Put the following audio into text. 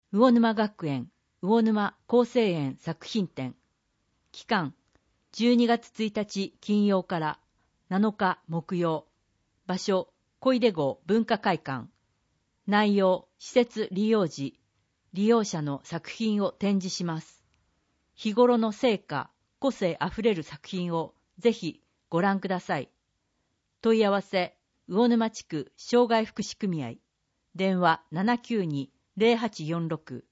魚沼学園魚沼厚生園作品展。期間12月1日金曜から7日木曜。場所小出郷文化会館。内容施設利用時利用者の作品を展示します。日頃の成果個性あふれる作品をぜひご覧ください。問い合わせ魚沼地区障害福祉組合電話 792-0846